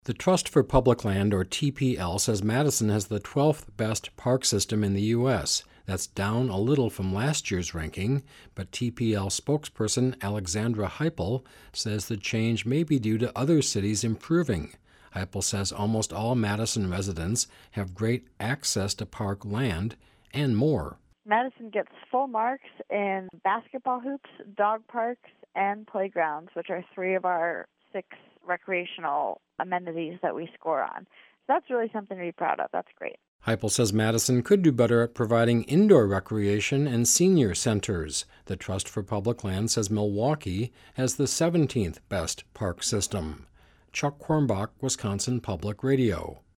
The Trust for Public Land, or TPL, says Madison has the 12th best park system in the U.S. That's down a little from last year's ranking, but TPL spokesperson Alexandra Heipel says the change may be due to other cities improving. Heipel says almost all Madison residents have great access to park land and more. Madison gets full marks in basketball hoops, dog parks, and playgrounds, which are 3 of our 6 recreational amenities that we score on. So that's really something to be proud of. That's great. Heipel says Madison could do better at providing indoor recreation and senior centers. The Trust for Public Land says Milwaukee has the 17th best park system. Chuck Quirmbach, Wisconsin Public Radio.